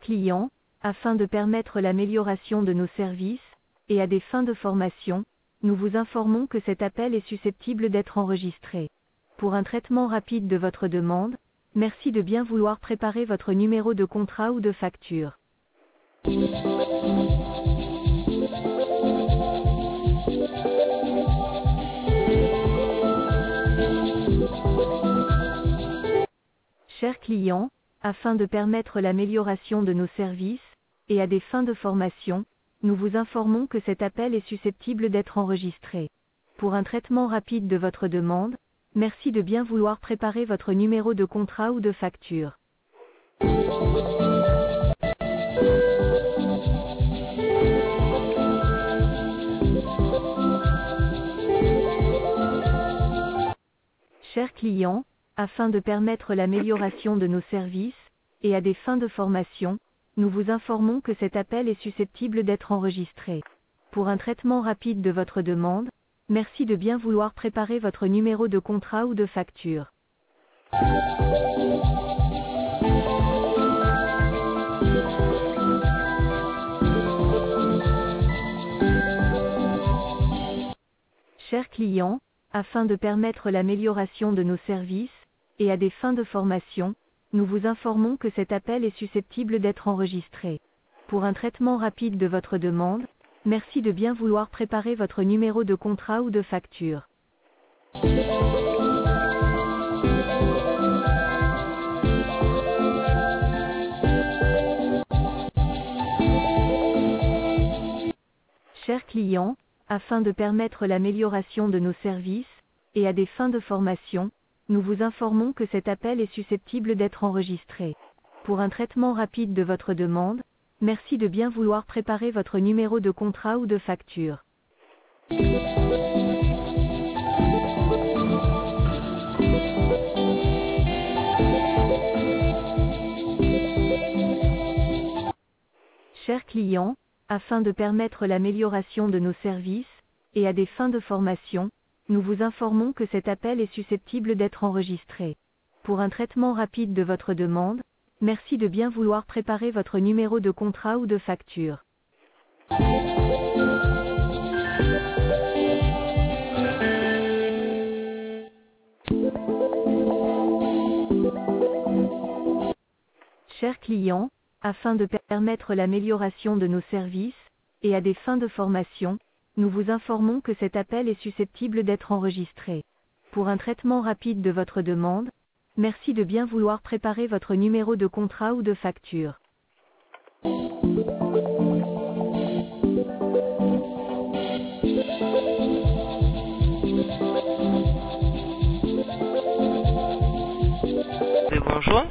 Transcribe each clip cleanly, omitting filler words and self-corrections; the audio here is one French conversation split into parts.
client, afin de permettre l'amélioration de nos services, et à des fins de formation, nous vous informons que cet appel est susceptible d'être enregistré. Pour un traitement rapide de votre demande, merci de bien vouloir préparer votre numéro de contrat ou de facture. Chers clients, afin de permettre l'amélioration de nos services, et à des fins de formation, nous vous informons que cet appel est susceptible d'être enregistré. Pour un traitement rapide de votre demande, merci de bien vouloir préparer votre numéro de contrat ou de facture. Chers clients, afin de permettre l'amélioration de nos services, et à des fins de formation, nous vous informons que cet appel est susceptible d'être enregistré. Pour un traitement rapide de votre demande, merci de bien vouloir préparer votre numéro de contrat ou de facture. Chers clients, afin de permettre l'amélioration de nos services, et à des fins de formation, nous vous informons que cet appel est susceptible d'être enregistré. Pour un traitement rapide de votre demande, merci de bien vouloir préparer votre numéro de contrat ou de facture. Chers clients, afin de permettre l'amélioration de nos services, et à des fins de formation, nous vous informons que cet appel est susceptible d'être enregistré. Pour un traitement rapide de votre demande, merci de bien vouloir préparer votre numéro de contrat ou de facture. Chers clients, afin de permettre l'amélioration de nos services, et à des fins de formation, nous vous informons que cet appel est susceptible d'être enregistré. Pour un traitement rapide de votre demande, merci de bien vouloir préparer votre numéro de contrat ou de facture. Chers clients, afin de permettre l'amélioration de nos services, et à des fins de formation, nous vous informons que cet appel est susceptible d'être enregistré. Pour un traitement rapide de votre demande, merci de bien vouloir préparer votre numéro de contrat ou de facture. Bonjour.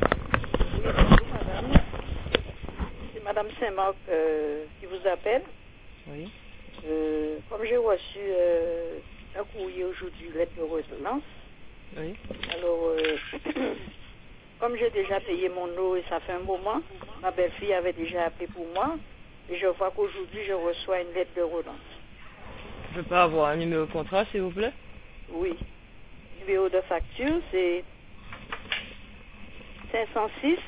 C'est Madame Saint-Marc qui vous appelle. Oui. Comme j'ai reçu un courrier aujourd'hui, lettre de relance. Oui. Alors, comme j'ai déjà payé mon eau et ça fait un moment, ma belle-fille avait déjà appelé pour moi. Et je vois qu'aujourd'hui, je reçois une lettre de relance. Je peux avoir un numéro de contrat, s'il vous plaît? Oui. Numéro de facture, c'est 506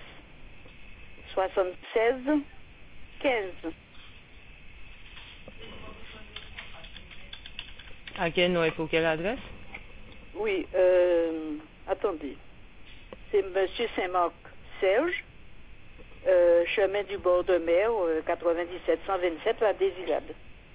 76 15. À quel nom et pour quelle adresse? Oui, attendez. C'est Monsieur Saint-Marc Serge, chemin du bord de mer, 97 127, la Désilade.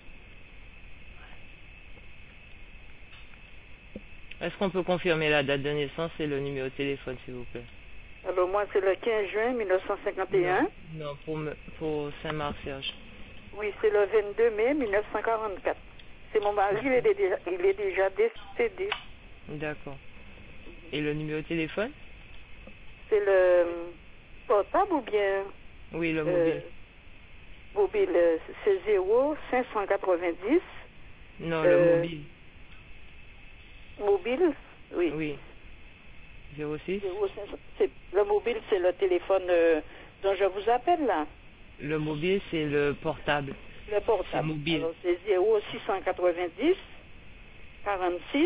Est-ce qu'on peut confirmer la date de naissance et le numéro de téléphone, s'il vous plaît? Alors moi, c'est le 15 juin 1951. Non, pour Saint-Marc-Serge. Oui, c'est le 22 mai 1944. C'est mon mari, il est déjà décédé. D'accord. Et le numéro de téléphone? C'est le portable ou bien... Oui, le mobile. Mobile, c'est 0 590. Non, le mobile. Mobile, oui. Oui. 06? Le mobile, c'est le téléphone dont je vous appelle là. Le mobile, c'est le portable. Le portable. Mobile. Alors, c'est 0 690 46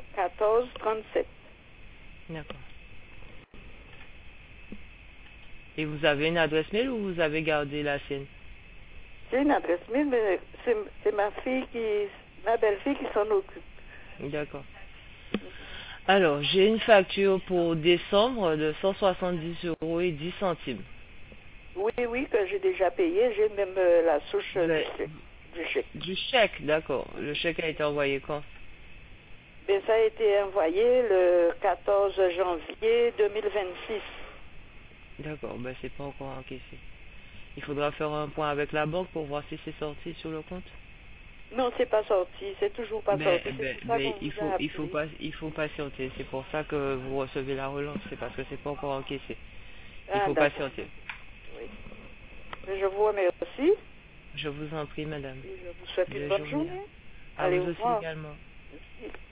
14 37. D'accord. Et vous avez une adresse mail ou vous avez gardé la sienne? J'ai une adresse mail, mais c'est ma belle-fille qui s'en occupe. D'accord. Alors, j'ai une facture pour décembre de 170,10 €. Oui, oui, que j'ai déjà payé. J'ai même la souche du chèque. Du chèque, d'accord. Le chèque a été envoyé quand? Ben, ça a été envoyé le 14 janvier 2026. D'accord, ben c'est pas encore encaissé. Il faudra faire un point avec la banque pour voir si c'est sorti sur le compte. Non, c'est pas sorti. C'est toujours pas sorti. C'est pour ça qu'on Il vous a appelé. faut patienter. C'est pour ça que vous recevez la relance. C'est parce que c'est pas encore encaissé. Il Ah, faut d'accord. patienter. Oui. Je vous remercie. Je vous en prie, madame. Et je vous souhaite une Belle bonne journée. journée. À Allez, vous au aussi revoir. également. Merci.